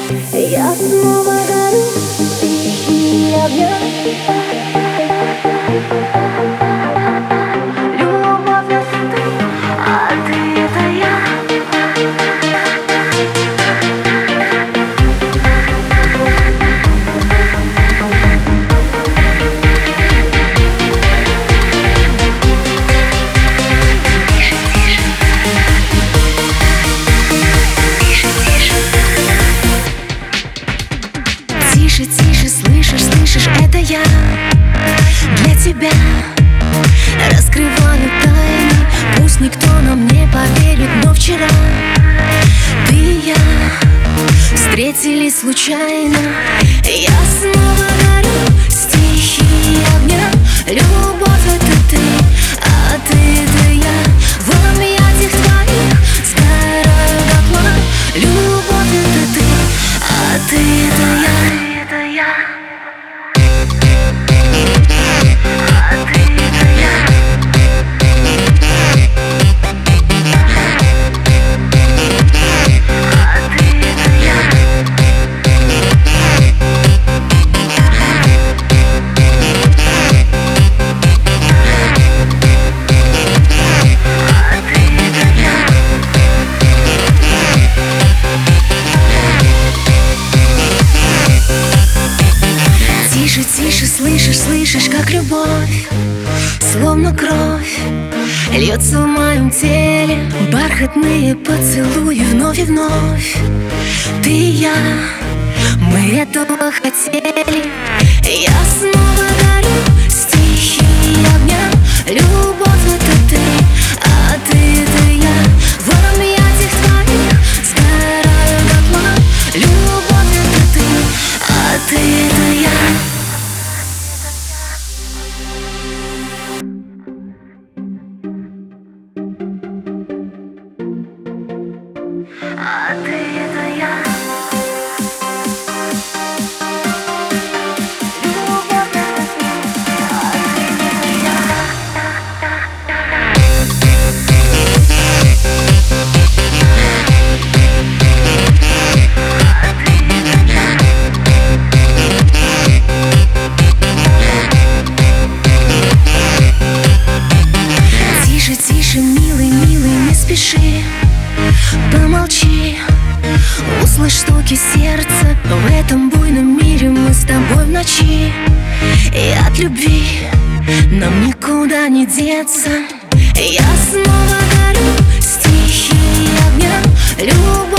Я снова горю стихии огня. Любовь — это ты, а ты — это я. Тише, тише, слышишь, это я для тебя раскрываю тайны. Пусть никто нам не поверит, но вчера ты и я встретились случайно. Я снова горю стихии огня. Любовь — это ты, а ты — это я. В объятиях твоих сгораю дотла. Любовь — это ты, а ты — это я. Тише, тише, слышишь, как любовь, словно кровь, льется в моем теле. Бархатные поцелуи вновь и вновь. Ты и я, мы этого хотели. Я снова горю стихии огня. Любовь — это ты, а ты — это я. В объятиях твоих сгораю дотла. Любовь — это ты, а ты — это я. А ты — это я. Любовь — это ты, а ты — это я. Тише, тише, милый, милый, не спеши. Помолчи, услышь стуки сердца. В этом буйном мире мы с тобой в ночи. И от любви нам никуда не деться. Я снова горю стихии огня. Любовь